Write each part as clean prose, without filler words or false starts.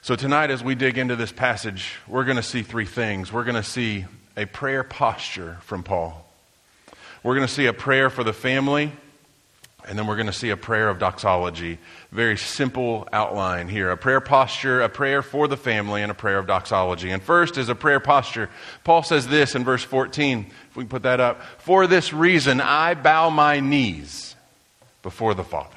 So tonight, as we dig into this passage, we're going to see three things. We're going to see a prayer posture from Paul. We're going to see a prayer for the family, and then we're going to see a prayer of doxology. Very simple outline here. A prayer posture, a prayer for the family, and a prayer of doxology. And first is a prayer posture. Paul says this in verse 14, if we can put that up. For this reason, I bow my knees before the Father.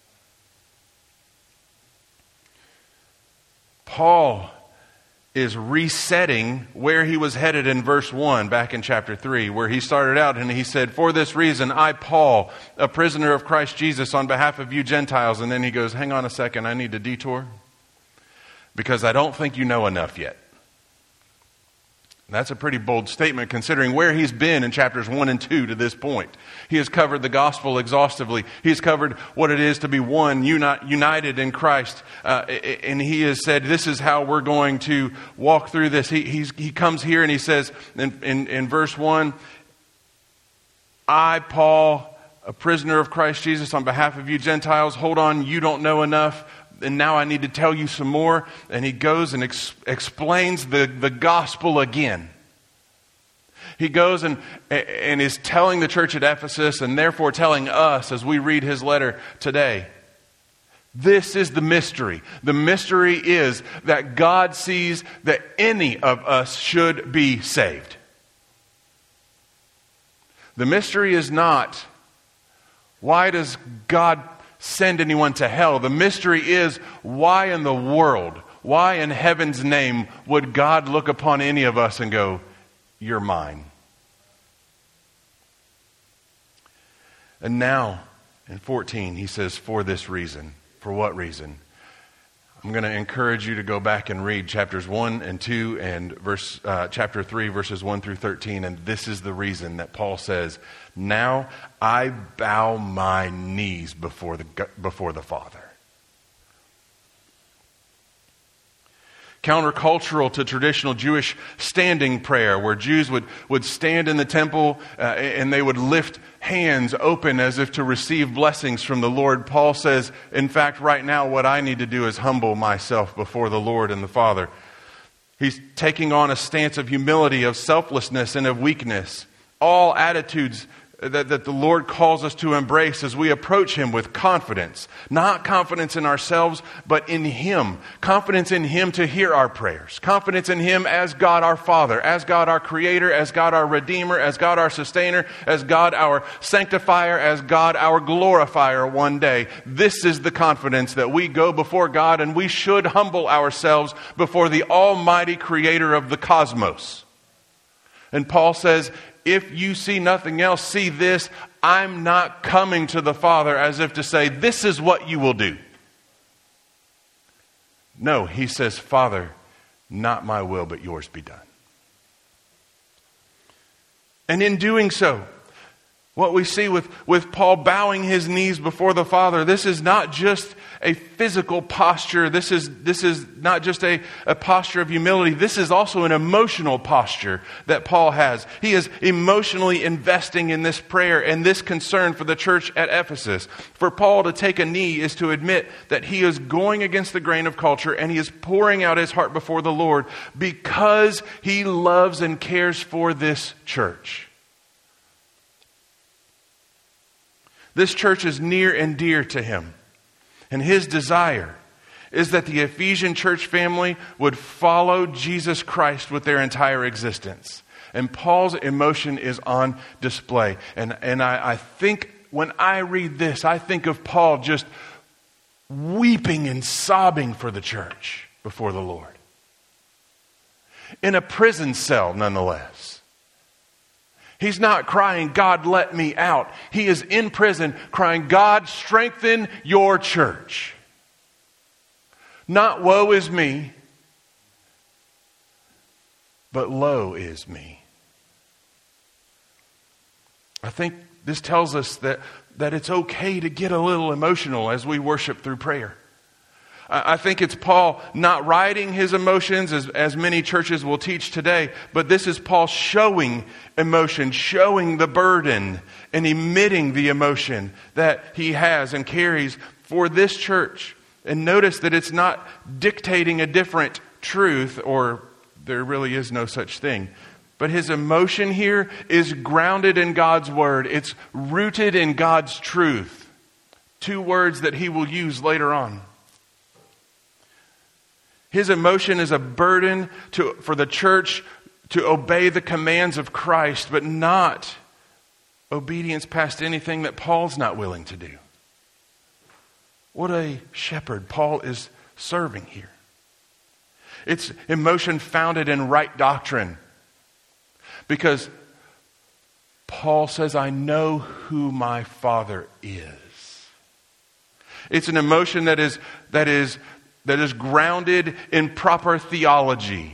Paul is resetting where he was headed in verse 1 back in chapter 3, where he started out and he said, for this reason, I, Paul, a prisoner of Christ Jesus on behalf of you Gentiles. And then he goes, hang on a second, I need to detour because I don't think you know enough yet. That's a pretty bold statement considering where he's been in chapters 1 and 2 to this point. He has covered the gospel exhaustively. He's covered what it is to be one, united in Christ. And he has said, this is how we're going to walk through this. He comes here and he says in verse 1, I, Paul, a prisoner of Christ Jesus on behalf of you Gentiles. Hold on, you don't know enough. And now I need to tell you some more. And he goes and explains the gospel again. He goes and is telling the church at Ephesus and therefore telling us as we read his letter today. This is the mystery. The mystery is that God sees that any of us should be saved. The mystery is not, why does God send anyone to hell? The mystery is, why in the world, why in heaven's name would God look upon any of us and go, you're mine? And now, in 14, he says, for this reason. For what reason? I'm going to encourage you to go back and read chapters 1 and 2 and chapter 3, verses 1 through 13. And this is the reason that Paul says, now I bow my knees before the Father. Countercultural to traditional Jewish standing prayer, where Jews would stand in the temple and they would lift hands open as if to receive blessings from the Lord. Paul says, in fact, right now what I need to do is humble myself before the Lord and the Father. He's taking on a stance of humility, of selflessness, and of weakness. All attitudes that the Lord calls us to embrace as we approach Him with confidence. Not confidence in ourselves, but in Him. Confidence in Him to hear our prayers. Confidence in Him as God our Father, as God our Creator, as God our Redeemer, as God our Sustainer, as God our Sanctifier, as God our Glorifier one day. This is the confidence that we go before God, and we should humble ourselves before the Almighty Creator of the cosmos. And Paul says, if you see nothing else, see this. I'm not coming to the Father as if to say, this is what you will do. No, he says, Father, not my will, but yours be done. And in doing so, what we see with Paul bowing his knees before the Father, this is not just a physical posture. This is not just a posture of humility. This is also an emotional posture that Paul has. He is emotionally investing in this prayer and this concern for the church at Ephesus. For Paul to take a knee is to admit that he is going against the grain of culture and he is pouring out his heart before the Lord because he loves and cares for this church. This church is near and dear to him. And his desire is that the Ephesian church family would follow Jesus Christ with their entire existence. And Paul's emotion is on display. And I think when I read this, I think of Paul just weeping and sobbing for the church before the Lord. In a prison cell, nonetheless. He's not crying, God, let me out. He is in prison crying, God, strengthen your church. Not woe is me, but lo is me. I think this tells us that it's okay to get a little emotional as we worship through prayer. I think it's Paul not riding his emotions as many churches will teach today, but this is Paul showing emotion, showing the burden and emitting the emotion that he has and carries for this church. And notice that it's not dictating a different truth, or there really is no such thing. But his emotion here is grounded in God's word. It's rooted in God's truth. Two words that he will use later on. His emotion is a burden for the church to obey the commands of Christ, but not obedience past anything that Paul's not willing to do. What a shepherd Paul is serving here. It's emotion founded in right doctrine. Because Paul says, I know who my Father is. It's an emotion that is grounded in proper theology.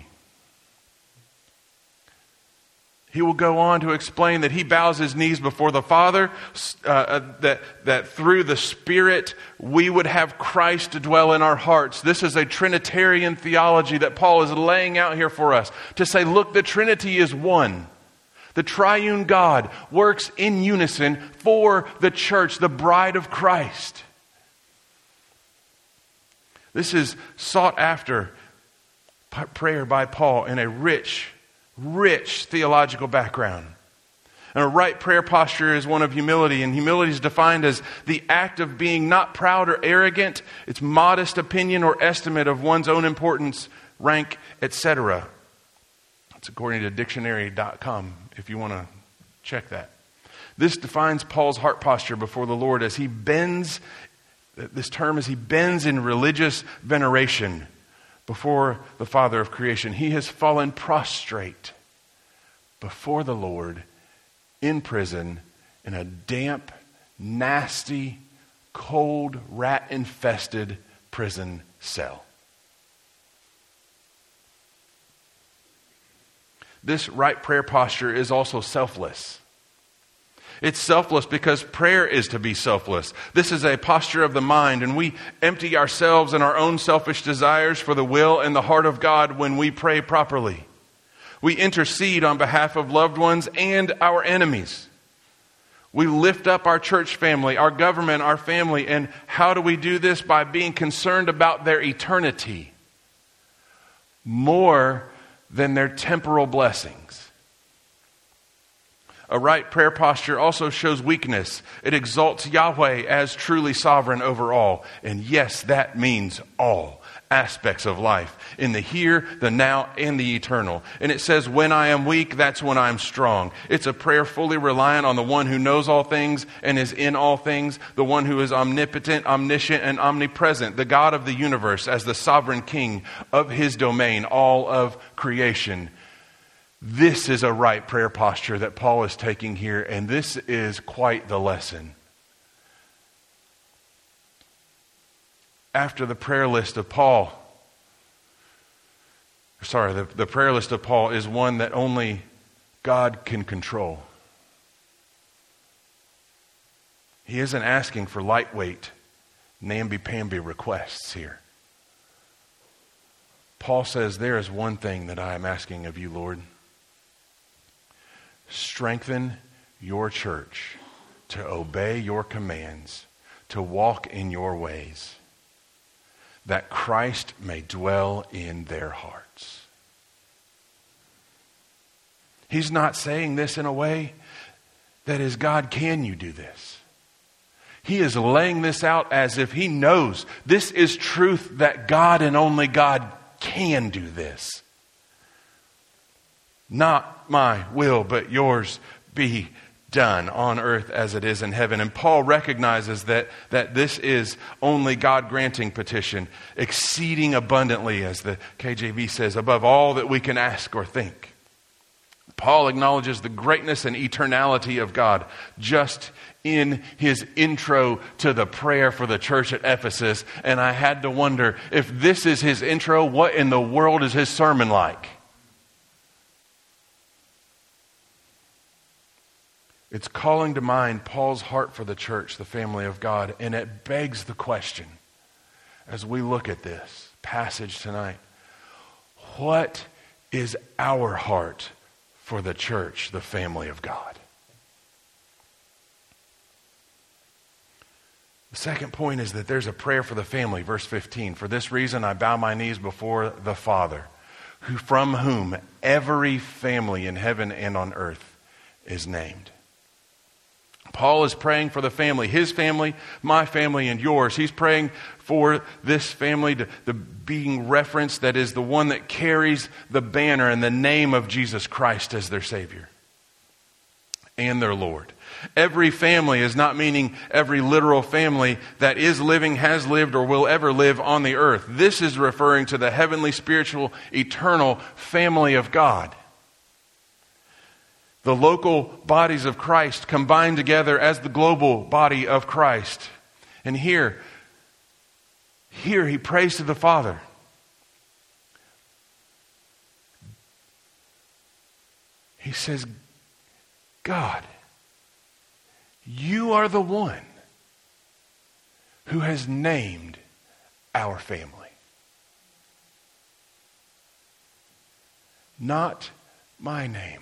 He will go on to explain that he bows his knees before the Father, that through the Spirit we would have Christ to dwell in our hearts. This is a Trinitarian theology that Paul is laying out here for us. To say, look, the Trinity is one. The triune God works in unison for the church, the bride of Christ. This is sought after prayer by Paul in a rich theological background. And a right prayer posture is one of humility, and humility is defined as the act of being not proud or arrogant. It's modest opinion or estimate of one's own importance, rank, etc. It's according to dictionary.com if you want to check that. This defines Paul's heart posture before the Lord as he bends, this term is he bends in religious veneration before the Father of creation. He has fallen prostrate before the Lord in prison in a damp, nasty, cold, rat-infested prison cell. This right prayer posture is also selfless. It's selfless because prayer is to be selfless. This is a posture of the mind, and we empty ourselves and our own selfish desires for the will and the heart of God when we pray properly. We intercede on behalf of loved ones and our enemies. We lift up our church family, our government, our family, and how do we do this? By being concerned about their eternity more than their temporal blessings. A right prayer posture also shows weakness. It exalts Yahweh as truly sovereign over all. And yes, that means all aspects of life, in the here, the now, and the eternal. And it says, when I am weak, that's when I'm strong. It's a prayer fully reliant on the one who knows all things and is in all things, the one who is omnipotent, omniscient, and omnipresent, the God of the universe as the sovereign king of his domain, all of creation. This is a right prayer posture that Paul is taking here, and this is quite the lesson. After the prayer list of Paul, the prayer list of Paul is one that only God can control. He isn't asking for lightweight, namby-pamby requests here. Paul says, there is one thing that I am asking of you, Lord. Strengthen your church to obey your commands, to walk in your ways, that Christ may dwell in their hearts. He's not saying this in a way that is, God, can you do this? He is laying this out as if he knows this is truth, that God and only God can do this. Not my will, but yours be done on earth as it is in heaven. And Paul recognizes that this is only God granting petition, exceeding abundantly, as the KJV says, above all that we can ask or think. Paul acknowledges the greatness and eternality of God just in his intro to the prayer for the church at Ephesus. And I had to wonder, if this is his intro, what in the world is his sermon like? It's calling to mind Paul's heart for the church, the family of God, and it begs the question, as we look at this passage tonight, what is our heart for the church, the family of God? The second point is that there's a prayer for the family. Verse 15, for this reason I bow my knees before the Father, from whom every family in heaven and on earth is named. Paul is praying for the family, his family, my family, and yours. He's praying for this family, the being referenced, that is the one that carries the banner and the name of Jesus Christ as their Savior and their Lord. Every family is not meaning every literal family that is living, has lived, or will ever live on the earth. This is referring to the heavenly, spiritual, eternal family of God. The local bodies of Christ combined together as the global body of Christ. And here he prays to the Father. He says, God, you are the one who has named our family. Not my name,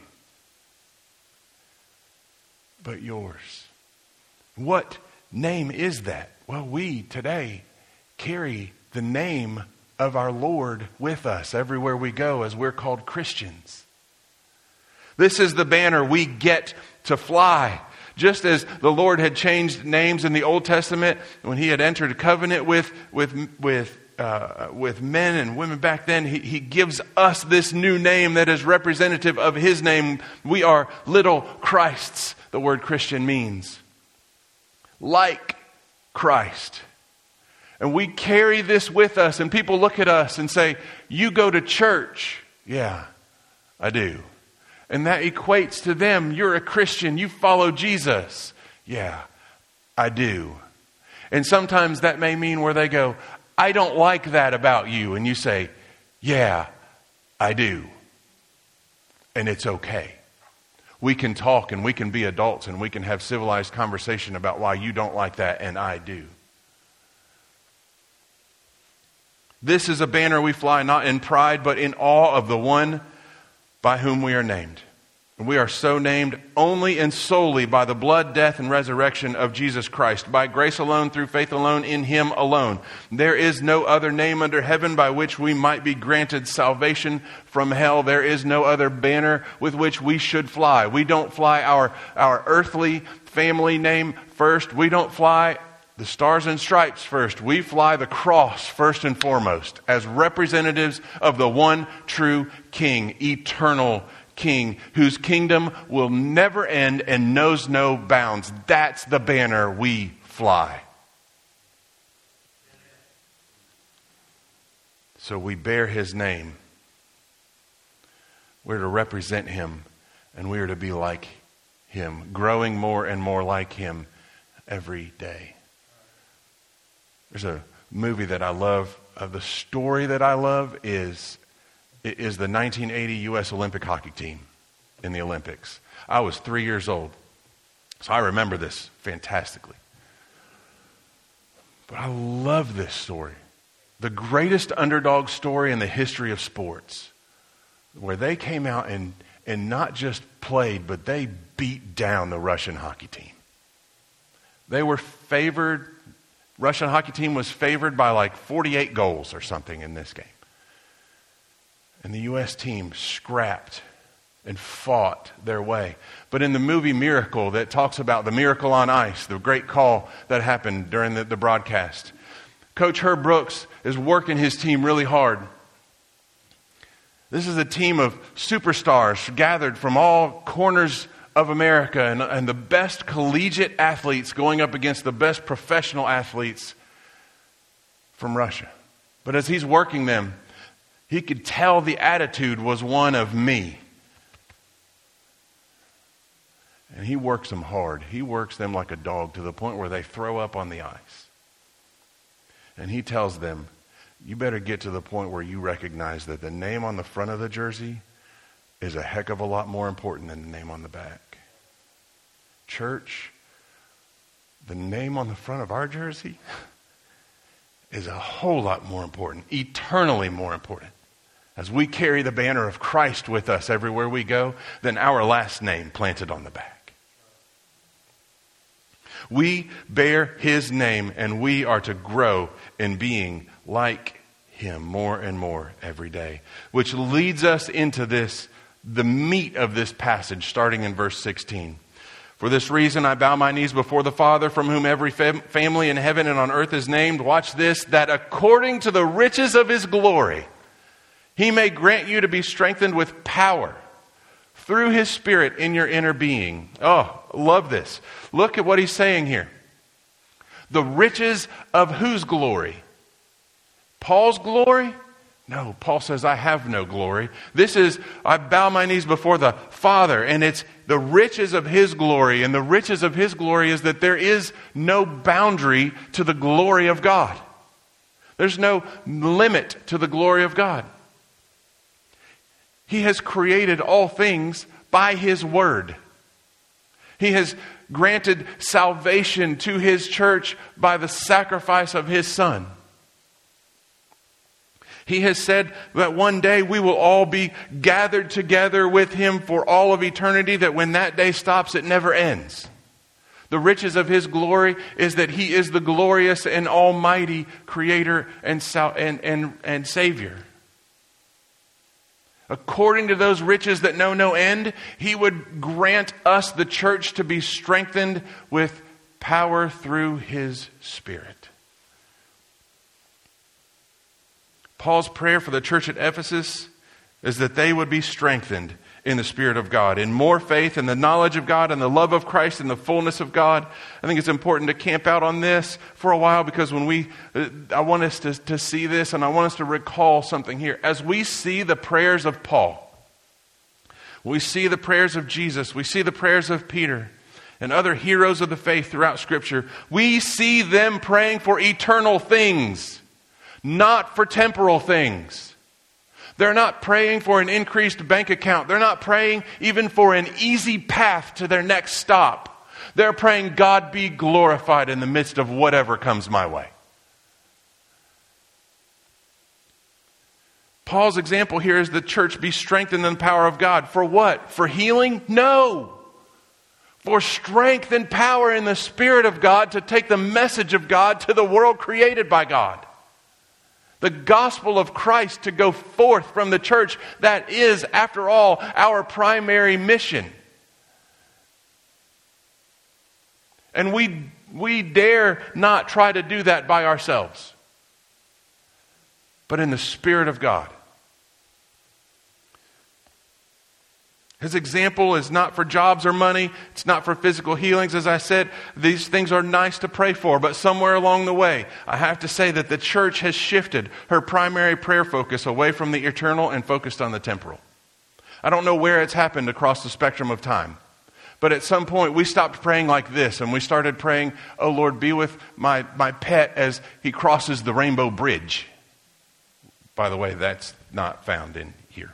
but yours. What name is that? Well, we today carry the name of our Lord with us everywhere we go, as we're called Christians. This is the banner we get to fly. Just as the Lord had changed names in the Old Testament when he had entered a covenant with men and women back then, he gives us this new name that is representative of his name. We are little Christs, the word Christian means. Like Christ. And we carry this with us, and people look at us and say, you go to church. Yeah, I do. And that equates to them, you're a Christian, you follow Jesus. Yeah, I do. And sometimes that may mean where they go, I don't like that about you. And you say, yeah, I do. And it's okay. We can talk and we can be adults and we can have civilized conversation about why you don't like that and I do. This is a banner we fly not in pride but in awe of the one by whom we are named. And we are so named only and solely by the blood, death, and resurrection of Jesus Christ. By grace alone, through faith alone, in him alone. There is no other name under heaven by which we might be granted salvation from hell. There is no other banner with which we should fly. We don't fly our earthly family name first. We don't fly the stars and stripes first. We fly the cross first and foremost as representatives of the one true King, eternal King, whose kingdom will never end and knows no bounds. That's the banner we fly. So we bear his name. We're to represent him, and we are to be like him, growing more and more like him every day. There's a movie that I love. The story that I love is the 1980 U.S. Olympic hockey team in the Olympics. I was 3 years old, so I remember this fantastically. But I love this story. The greatest underdog story in the history of sports, where they came out and not just played, but they beat down the Russian hockey team. They were favored. Russian hockey team was favored by like 48 goals or something in this game. And the U.S. team scrapped and fought their way. But in the movie Miracle, that talks about the miracle on ice, the great call that happened during the broadcast, Coach Herb Brooks is working his team really hard. This is a team of superstars gathered from all corners of America and the best collegiate athletes going up against the best professional athletes from Russia. But as he's working them, he could tell the attitude was one of me. And he works them hard. He works them like a dog to the point where they throw up on the ice. And he tells them, you better get to the point where you recognize that the name on the front of the jersey is a heck of a lot more important than the name on the back. Church, the name on the front of our jersey is a whole lot more important, eternally more important, as we carry the banner of Christ with us everywhere we go, than our last name planted on the back. We bear his name, and we are to grow in being like him more and more every day. Which leads us into the meat of this passage, starting in verse 16. For this reason I bow my knees before the Father, from whom every family in heaven and on earth is named. Watch this, that according to the riches of his glory, he may grant you to be strengthened with power through his Spirit in your inner being. Oh, love this. Look at what he's saying here. The riches of whose glory? Paul's glory? No, Paul says, I have no glory. This is, I bow my knees before the Father, and it's the riches of his glory. And the riches of his glory is that there is no boundary to the glory of God. There's no limit to the glory of God. He has created all things by his word. He has granted salvation to his church by the sacrifice of his Son. He has said that one day we will all be gathered together with him for all of eternity, that when that day stops, it never ends. The riches of his glory is that he is the glorious and almighty creator and Savior. According to those riches that know no end, he would grant us, the church, to be strengthened with power through his Spirit. Paul's prayer for the church at Ephesus is that they would be strengthened in the Spirit of God, in more faith, in the knowledge of God, in the love of Christ, in the fullness of God. I think it's important to camp out on this for a while, because I want us to see this, and I want us to recall something here. As we see the prayers of Paul, we see the prayers of Jesus, we see the prayers of Peter, and other heroes of the faith throughout Scripture, we see them praying for eternal things, not for temporal things. They're not praying for an increased bank account. They're not praying even for an easy path to their next stop. They're praying, God be glorified in the midst of whatever comes my way. Paul's example here is the church be strengthened in the power of God. For what? For healing? No. For strength and power in the Spirit of God to take the message of God to the world created by God. The gospel of Christ to go forth from the church. That is, after all, our primary mission. And we dare not try to do that by ourselves, but in the Spirit of God. His example is not for jobs or money. It's not for physical healings. As I said, these things are nice to pray for. But somewhere along the way, I have to say that the church has shifted her primary prayer focus away from the eternal and focused on the temporal. I don't know where it's happened across the spectrum of time. But at some point, we stopped praying like this. And we started praying, oh Lord, be with my pet as he crosses the Rainbow Bridge. By the way, that's not found in here.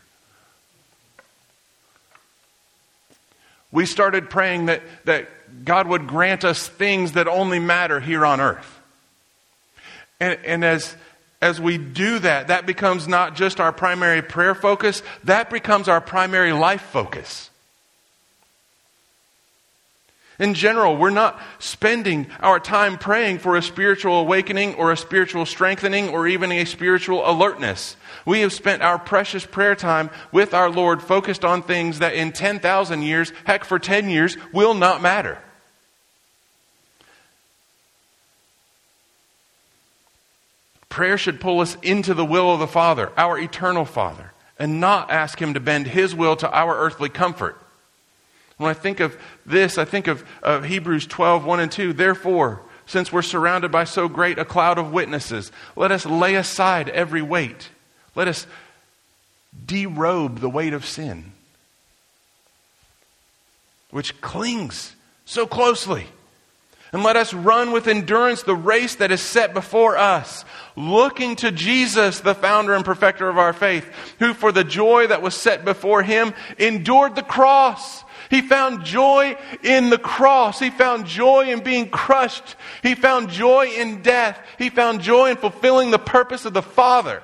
We started praying that God would grant us things that only matter here on earth. And as we do that, that becomes not just our primary prayer focus, that becomes our primary life focus. In general, we're not spending our time praying for a spiritual awakening or a spiritual strengthening or even a spiritual alertness. We have spent our precious prayer time with our Lord focused on things that in 10,000 years, heck, for 10 years, will not matter. Prayer should pull us into the will of the Father, our eternal Father, and not ask Him to bend His will to our earthly comfort. When I think of this, I think of Hebrews 12, 1 and 2. Therefore, since we're surrounded by so great a cloud of witnesses, let us lay aside every weight. Let us derobe the weight of sin, which clings so closely. And let us run with endurance the race that is set before us, looking to Jesus, the founder and perfecter of our faith, who for the joy that was set before Him endured the cross. He found joy in the cross. He found joy in being crushed. He found joy in death. He found joy in fulfilling the purpose of the Father.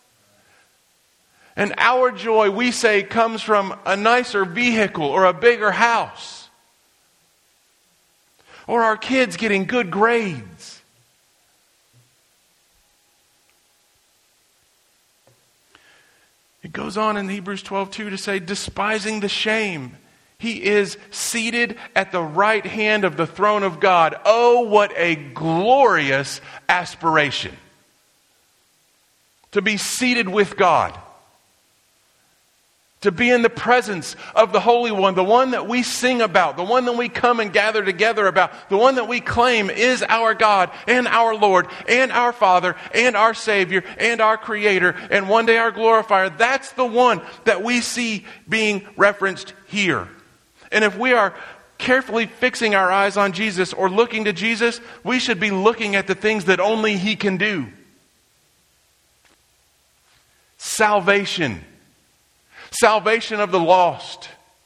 And our joy, we say, comes from a nicer vehicle or a bigger house. for our kids getting good grades. It goes on in Hebrews 12:2 to say, despising the shame, he is seated at the right hand of the throne of God. Oh, what a glorious aspiration. To be seated with God. To be in the presence of the Holy One, the one that we sing about, the one that we come and gather together about, the one that we claim is our God and our Lord and our Father and our Savior and our Creator and one day our glorifier. That's the one that we see being referenced here. And if we are carefully fixing our eyes on Jesus or looking to Jesus, we should be looking at the things that only He can do. Salvation. Salvation of the lost.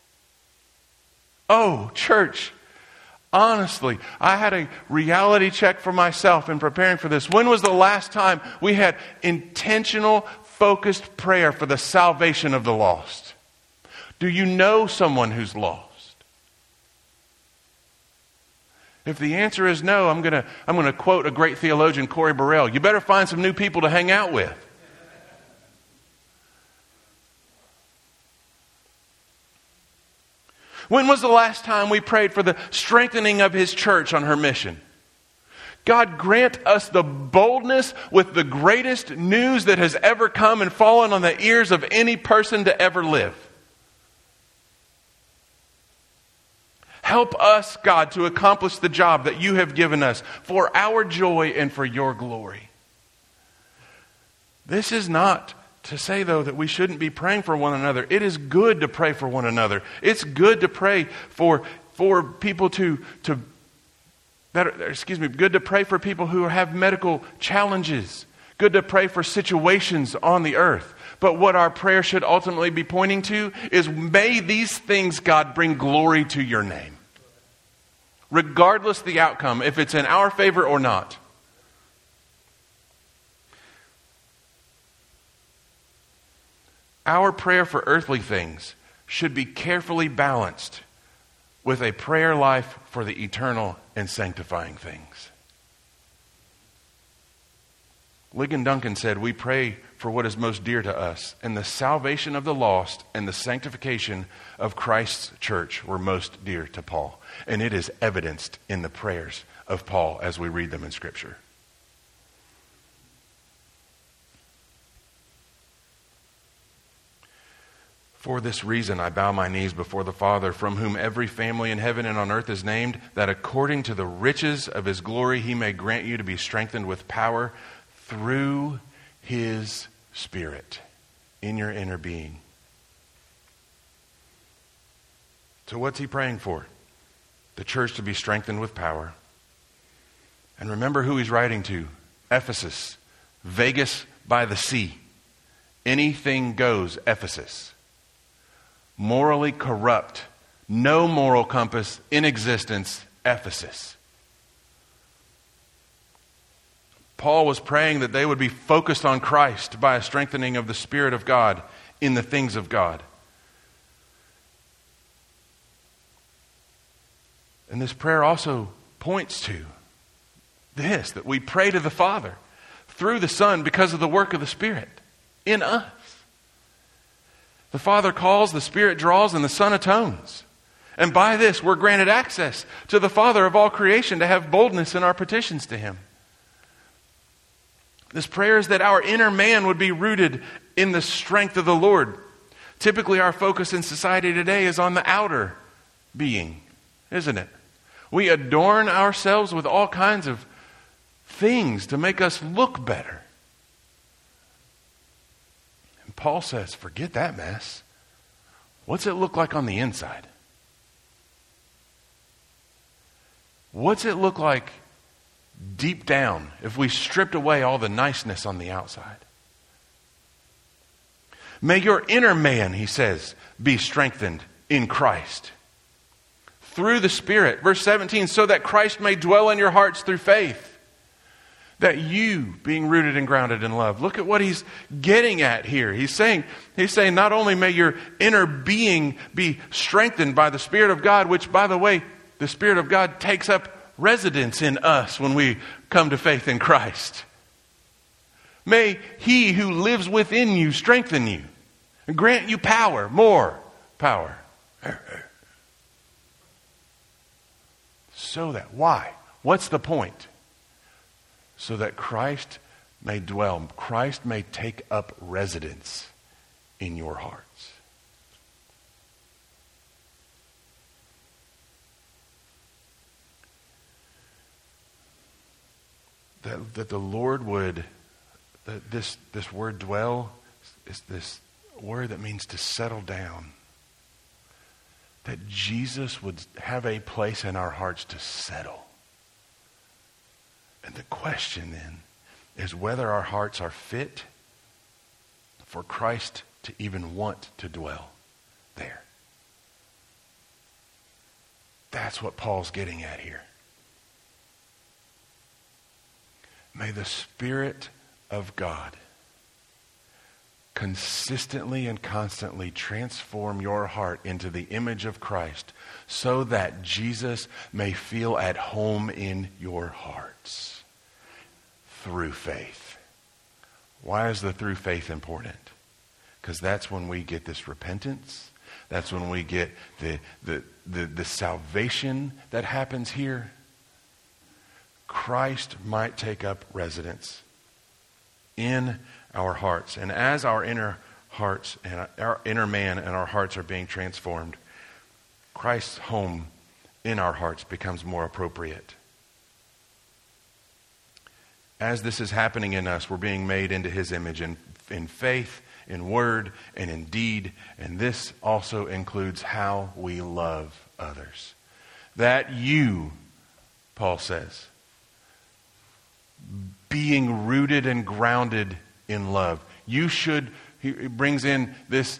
Oh, church, honestly, I had a reality check for myself in preparing for this. When was the last time we had intentional, focused prayer for the salvation of the lost? Do you know someone who's lost? If the answer is no, I'm going to quote a great theologian, Corey Burrell. You better find some new people to hang out with. When was the last time we prayed for the strengthening of His church on her mission? God grant us the boldness with the greatest news that has ever come and fallen on the ears of any person to ever live. Help us, God, to accomplish the job that You have given us for our joy and for Your glory. This is not to say, though, that we shouldn't be praying for one another. It is good to pray for one another. It's good to pray for people good to pray for people who have medical challenges. Good to pray for situations on the earth. But what our prayer should ultimately be pointing to is, may these things, God, bring glory to Your name. Regardless the outcome, if it's in our favor or not. Our prayer for earthly things should be carefully balanced with a prayer life for the eternal and sanctifying things. Ligon Duncan said, we pray for what is most dear to us, and the salvation of the lost and the sanctification of Christ's church were most dear to Paul. And it is evidenced in the prayers of Paul as we read them in Scripture. For this reason I bow my knees before the Father, from whom every family in heaven and on earth is named, that according to the riches of His glory He may grant you to be strengthened with power through His Spirit in your inner being. So what's he praying for? The church to be strengthened with power. And remember who he's writing to. Ephesus. Vegas by the sea. Anything goes Ephesus. Morally corrupt. No moral compass in existence. Ephesus. Paul was praying that they would be focused on Christ by a strengthening of the Spirit of God in the things of God. And this prayer also points to this, that we pray to the Father through the Son because of the work of the Spirit in us. The Father calls, the Spirit draws, and the Son atones. And by this, we're granted access to the Father of all creation to have boldness in our petitions to Him. This prayer is that our inner man would be rooted in the strength of the Lord. Typically, our focus in society today is on the outer being, isn't it? We adorn ourselves with all kinds of things to make us look better. And Paul says, forget that mess. What's it look like on the inside? What's it look like deep down if we stripped away all the niceness on the outside? May your inner man, he says, be strengthened in Christ. Through the Spirit. Verse 17, so that Christ may dwell in your hearts through faith. That you, being rooted and grounded in love. Look at what he's getting at here. He's saying not only may your inner being be strengthened by the Spirit of God, which, by the way, the Spirit of God takes up residence in us when we come to faith in Christ. May He who lives within you strengthen you and grant you power, more power. So that, why? What's the point? So that Christ may dwell, Christ may take up residence in your hearts. That the Lord would, that this word dwell is this word that means to settle down. That Jesus would have a place in our hearts to settle. And the question then is whether our hearts are fit for Christ to even want to dwell there. That's what Paul's getting at here. May the Spirit of God consistently and constantly transform your heart into the image of Christ so that Jesus may feel at home in your hearts through faith. Why is the through faith important? Because that's when we get this repentance. That's when we get the salvation that happens here. Christ might take up residence in our hearts. And as our inner hearts and our inner man and our hearts are being transformed, Christ's home in our hearts becomes more appropriate. As this is happening in us, we're being made into His image in faith, in word, and in deed. And this also includes how we love others. That you, Paul says, being rooted and grounded in love. You should, he brings in this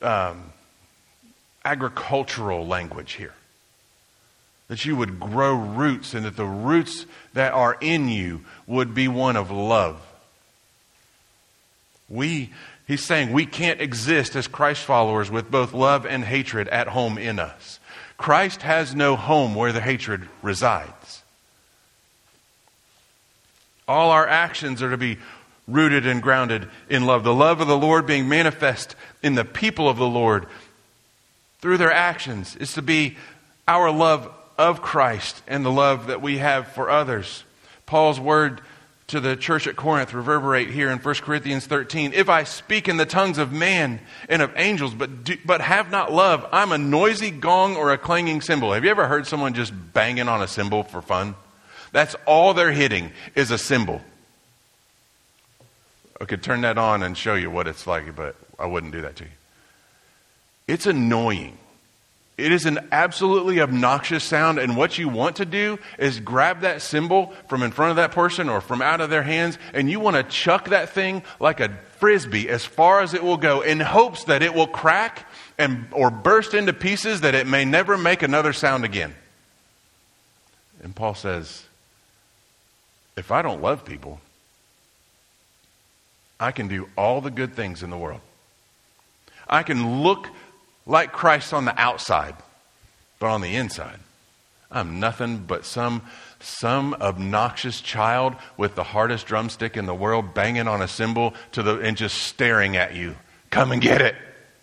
agricultural language here. That you would grow roots and that the roots that are in you would be one of love. He's saying we can't exist as Christ followers with both love and hatred at home in us. Christ has no home where the hatred resides. All our actions are to be rooted and grounded in love. The love of the Lord being manifest in the people of the Lord through their actions is to be our love of Christ and the love that we have for others. Paul's word to the church at Corinth reverberate here in 1 Corinthians 13. If I speak in the tongues of man and of angels, but have not love, I'm a noisy gong or a clanging cymbal. Have you ever heard someone just banging on a cymbal for fun? That's all they're hitting is a cymbal. I could turn that on and show you what it's like, but I wouldn't do that to you. It's annoying. It is an absolutely obnoxious sound, and what you want to do is grab that cymbal from in front of that person or from out of their hands, and you want to chuck that thing like a frisbee as far as it will go in hopes that it will crack or burst into pieces that it may never make another sound again. And Paul says, if I don't love people, I can do all the good things in the world. I can look like Christ on the outside, but on the inside, I'm nothing but some obnoxious child with the hardest drumstick in the world banging on a cymbal and just staring at you. Come and get it.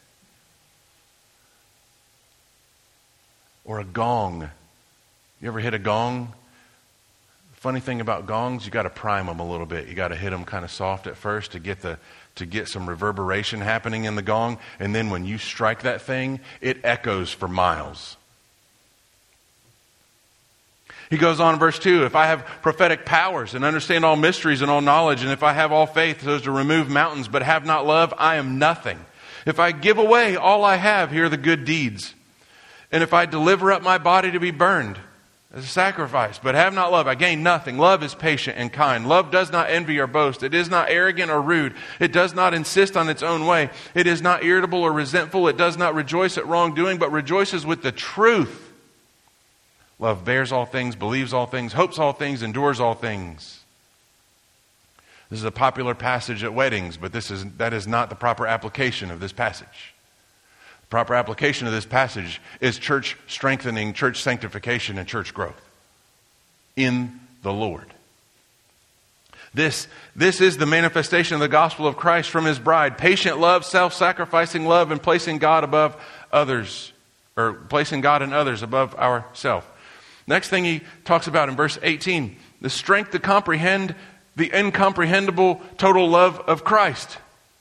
Or a gong. You ever hit a gong? Funny thing about gongs, you got to prime them a little bit. You got to hit them kind of soft at first to get some reverberation happening in the gong, and then when you strike that thing, it echoes for miles. He goes on in verse 2, if I have prophetic powers and understand all mysteries and all knowledge, and if I have all faith so as to remove mountains but have not love, I am nothing. If I give away all I have, here are the good deeds. And if I deliver up my body to be burned as a sacrifice, but have not love, I gain nothing. Love is patient and kind. Love does not envy or boast. It is not arrogant or rude. It does not insist on its own way. It is not irritable or resentful. It does not rejoice at wrongdoing, but rejoices with the truth. Love bears all things, believes all things, hopes all things, endures all things. This is a popular passage at weddings, but that is not the proper application of this passage. Proper application of this passage is church strengthening, church sanctification, and church growth. in the Lord. This is the manifestation of the gospel of Christ from his bride. Patient love, self-sacrificing love, and placing God above others, or placing God and others above ourselves. Next thing he talks about in verse 18, the strength to comprehend the incomprehensible total love of Christ.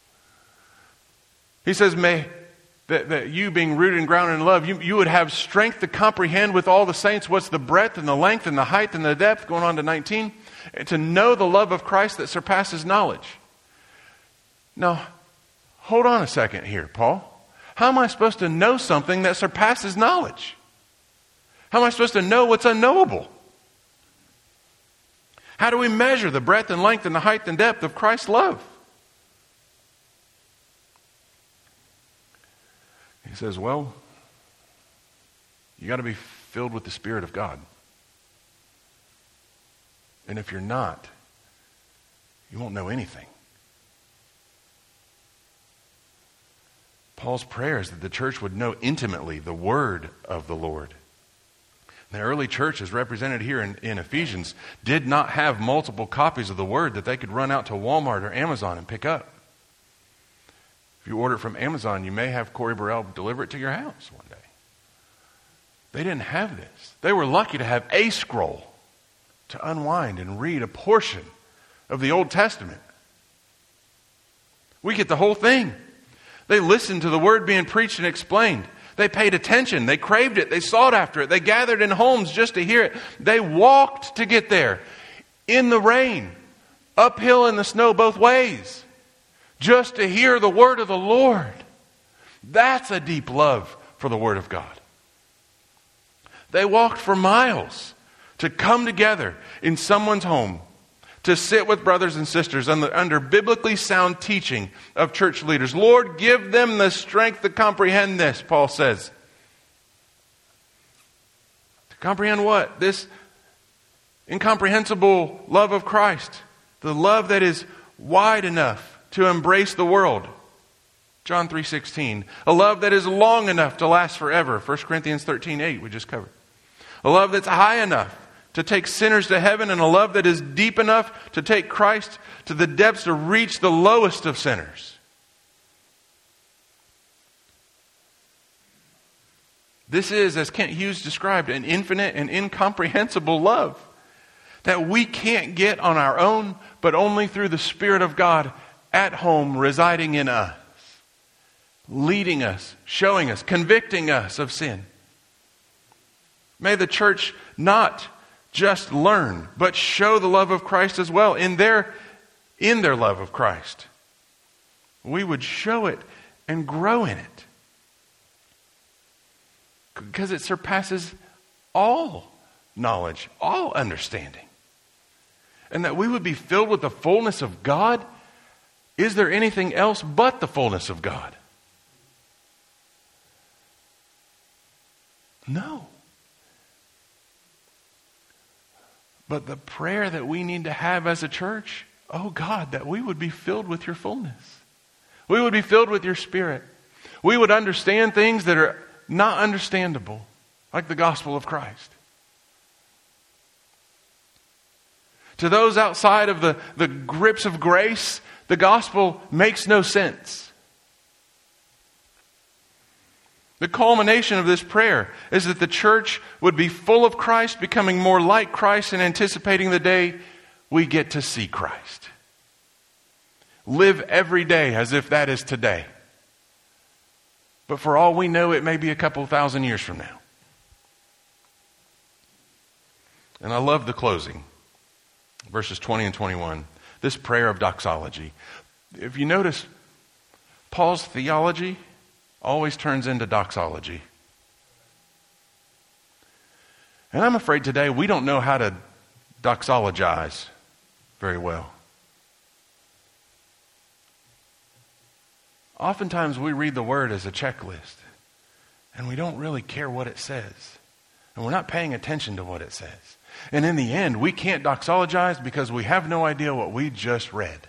He says, may that you being rooted and grounded in love, you would have strength to comprehend with all the saints what's the breadth and the length and the height and the depth, going on to 19, and to know the love of Christ that surpasses knowledge. Now, hold on a second here, Paul. How am I supposed to know something that surpasses knowledge? How am I supposed to know what's unknowable? How do we measure the breadth and length and the height and depth of Christ's love? He says, well, you got to be filled with the Spirit of God. And if you're not, you won't know anything. Paul's prayer is that the church would know intimately the word of the Lord. The early church, as represented here in Ephesians, did not have multiple copies of the word that they could run out to Walmart or Amazon and pick up. If you order it from Amazon, you may have Corey Burrell deliver it to your house one day. They didn't have this. They were lucky to have a scroll to unwind and read a portion of the Old Testament. We get the whole thing. They listened to the word being preached and explained. They paid attention. They craved it. They sought after it. They gathered in homes just to hear it. They walked to get there in the rain, uphill in the snow both ways, just to hear the word of the Lord. That's a deep love for the word of God. They walked for miles to come together in someone's home, to sit with brothers and sisters under biblically sound teaching of church leaders. Lord, give them the strength to comprehend this, Paul says. To comprehend what? This incomprehensible love of Christ. The love that is wide enough to embrace the world. John 3:16. A love that is long enough to last forever. 1 Corinthians 13:8 we just covered. A love that's high enough to take sinners to heaven, and a love that is deep enough to take Christ to the depths to reach the lowest of sinners. This is, as Kent Hughes described, an infinite and incomprehensible love that we can't get on our own, but only through the Spirit of God at home, residing in us, leading us, showing us, convicting us of sin. May the church not just learn, but show the love of Christ as well in their love of Christ. We would show it and grow in it, because it surpasses all knowledge, all understanding. And that we would be filled with the fullness of God. Is there anything else but the fullness of God? No. But the prayer that we need to have as a church, oh God, that we would be filled with your fullness. We would be filled with your Spirit. We would understand things that are not understandable, like the gospel of Christ. To those outside of the grips of grace, the gospel makes no sense. The culmination of this prayer is that the church would be full of Christ, becoming more like Christ, and anticipating the day we get to see Christ. Live every day as if that is today. But for all we know, it may be a couple thousand years from now. And I love the closing. Verses 20 and 21. This prayer of doxology. If you notice, Paul's theology always turns into doxology. And I'm afraid today we don't know how to doxologize very well. Oftentimes we read the word as a checklist, and we don't really care what it says. And we're not paying attention to what it says. And in the end, we can't doxologize because we have no idea what we just read.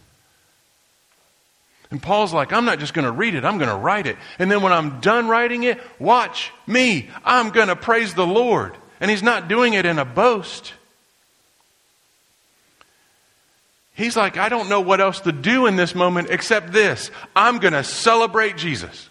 And Paul's like, I'm not just going to read it, I'm going to write it. And then when I'm done writing it, watch me. I'm going to praise the Lord. And he's not doing it in a boast. He's like, I don't know what else to do in this moment except this. I'm going to celebrate Jesus.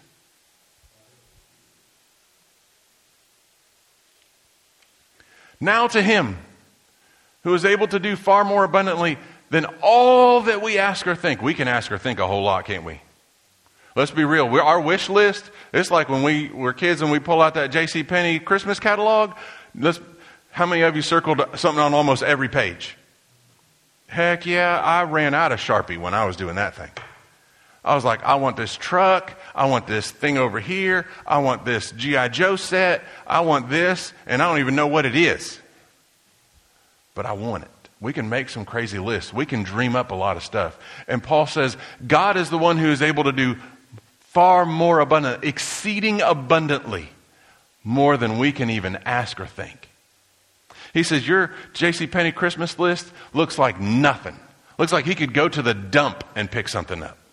Now to him who is able to do far more abundantly than all that we ask or think. We can ask or think a whole lot, can't we? Let's be real. Our wish list, it's like when we were kids and we pull out that JCPenney Christmas catalog. How many of you circled something on almost every page? Heck yeah, I ran out of Sharpie when I was doing that thing. I was like, I want this truck. I want this thing over here. I want this G.I. Joe set. I want this, and I don't even know what it is. But I want it. We can make some crazy lists. We can dream up a lot of stuff. And Paul says, God is the one who is able to do far more abundant, exceeding abundantly, more than we can even ask or think. He says, your JCPenney Christmas list looks like nothing. Looks like he could go to the dump and pick something up.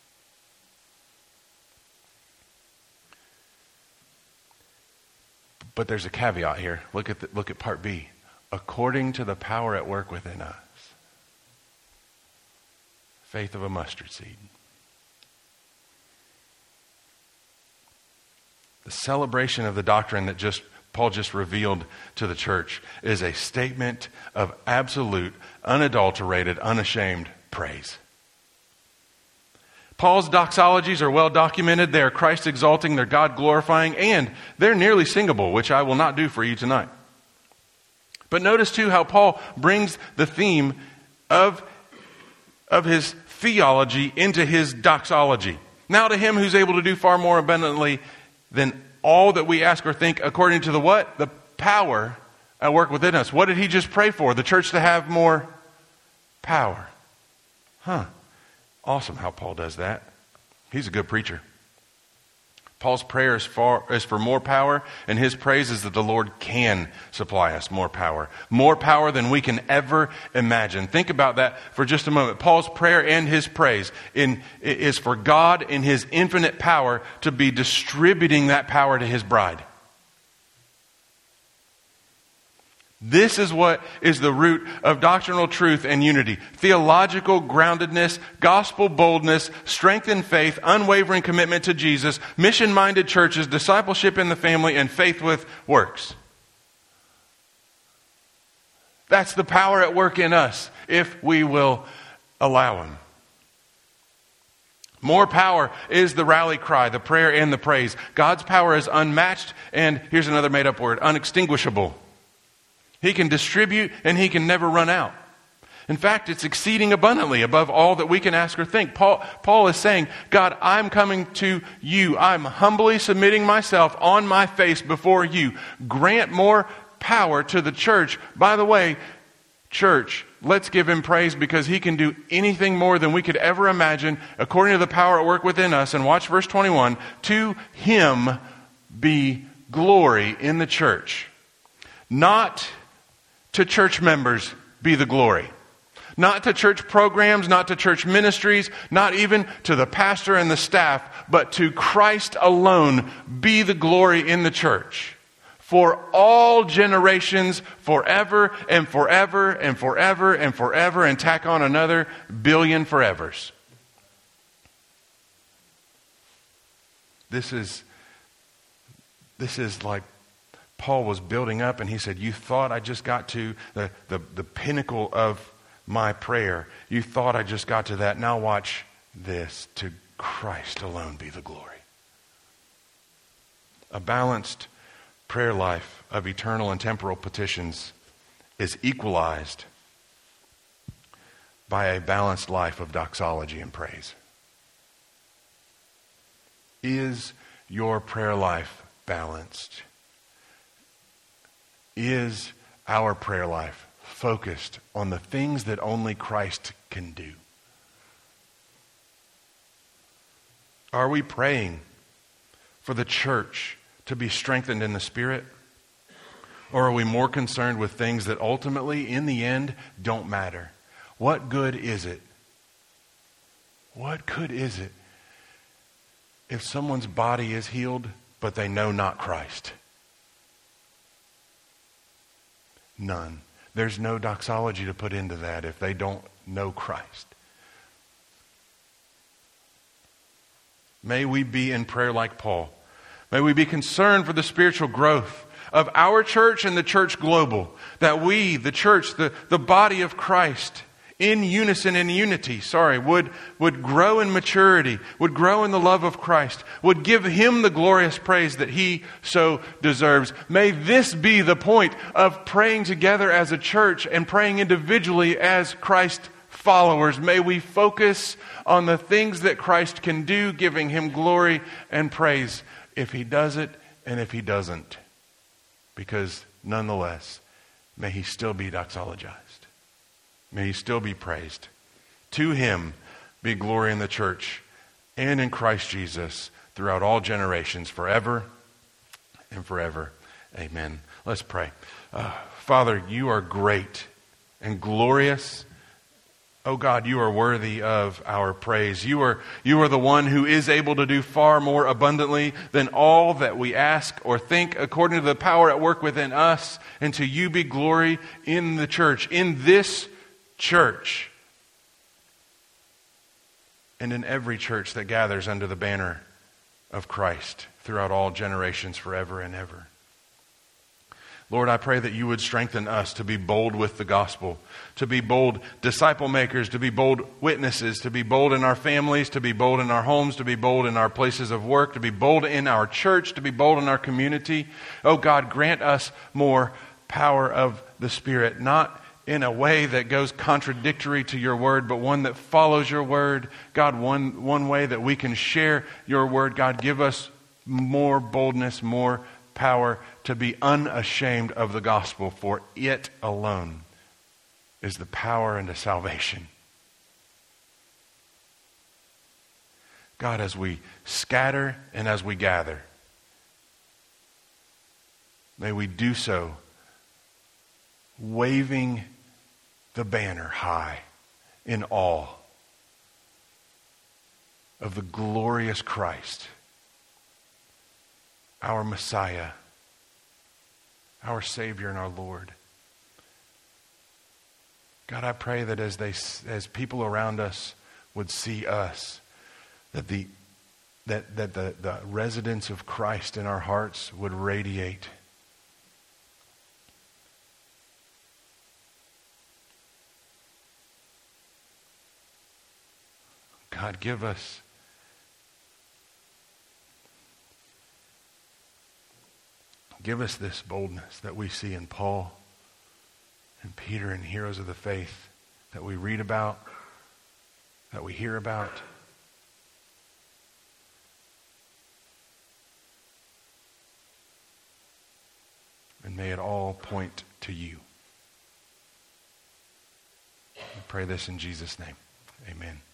But there's a caveat here. Look at part B. According to the power at work within us. Faith of a mustard seed. The celebration of the doctrine that Paul just revealed to the church is a statement of absolute, unadulterated, unashamed praise. Paul's doxologies are well documented. They are Christ exalting, they're God glorifying, and they're nearly singable, which I will not do for you tonight. But notice too how Paul brings the theme of his theology into his doxology. Now to him who's able to do far more abundantly than all that we ask or think, according to the what? The power at work within us. What did he just pray for? The church to have more power. Awesome how Paul does that. He's a good preacher. Paul's prayer is for more power, and his praise is that the Lord can supply us more power. More power than we can ever imagine. Think about that for just a moment. Paul's prayer and his praise is for God in his infinite power to be distributing that power to his bride. This is what is the root of doctrinal truth and unity. Theological groundedness, gospel boldness, strength in faith, unwavering commitment to Jesus, mission-minded churches, discipleship in the family, and faith with works. That's the power at work in us, if we will allow him. More power is the rally cry, the prayer and the praise. God's power is unmatched, and here's another made-up word, unextinguishable. He can distribute and he can never run out. In fact, it's exceeding abundantly above all that we can ask or think. Paul is saying, God, I'm coming to you. I'm humbly submitting myself on my face before you. Grant more power to the church. By the way, church, let's give him praise because he can do anything more than we could ever imagine according to the power at work within us. And watch verse 21. To him be glory in the church. Not to church members be the glory. Not to church programs, not to church ministries, not even to the pastor and the staff, but to Christ alone be the glory in the church. For all generations, forever and forever and forever and forever, and tack on another billion forevers. This is like Paul was building up, and he said, you thought I just got to the pinnacle of my prayer. You thought I just got to that. Now watch this. To Christ alone be the glory. A balanced prayer life of eternal and temporal petitions is equalized by a balanced life of doxology and praise. Is your prayer life balanced? Is our prayer life focused on the things that only Christ can do? Are we praying for the church to be strengthened in the Spirit? Or are we more concerned with things that ultimately, in the end, don't matter? What good is it? What good is it if someone's body is healed, but they know not Christ? None. there's no doxology to put into that if they don't know Christ. May we be in prayer like Paul. May we be concerned for the spiritual growth of our church and the church global. That we, the church, the body of Christ, in unison, in unity, would grow in maturity, would grow in the love of Christ, would give Him the glorious praise that He so deserves. May this be the point of praying together as a church and praying individually as Christ followers. May we focus on the things that Christ can do, giving Him glory and praise if He does it and if He doesn't. Because nonetheless, may He still be doxologized. May He still be praised. To Him be glory in the church and in Christ Jesus throughout all generations, forever and forever. Amen. Let's pray. Father, You are great and glorious. Oh God, You are worthy of our praise. You are the one who is able to do far more abundantly than all that we ask or think, according to the power at work within us. And to You be glory in the church, in this church, and in every church that gathers under the banner of Christ throughout all generations, forever and ever. Lord, I pray that You would strengthen us to be bold with the gospel, to be bold disciple makers, to be bold witnesses, to be bold in our families, to be bold in our homes, to be bold in our places of work, to be bold in our church, to be bold in our community. Oh God, grant us more power of the Spirit, not in a way that goes contradictory to Your word, but one that follows Your word. God, one way that we can share Your word. God, give us more boldness, more power to be unashamed of the gospel, for it alone is the power unto salvation. God, as we scatter and as we gather, may we do so waving the banner high in awe of the glorious Christ, our Messiah, our Savior and our Lord. God, I pray that as people around us would see us, that the residence of Christ in our hearts would radiate. God, give us this boldness that we see in Paul and Peter and heroes of the faith that we read about, that we hear about. And may it all point to You. I pray this in Jesus' name. Amen.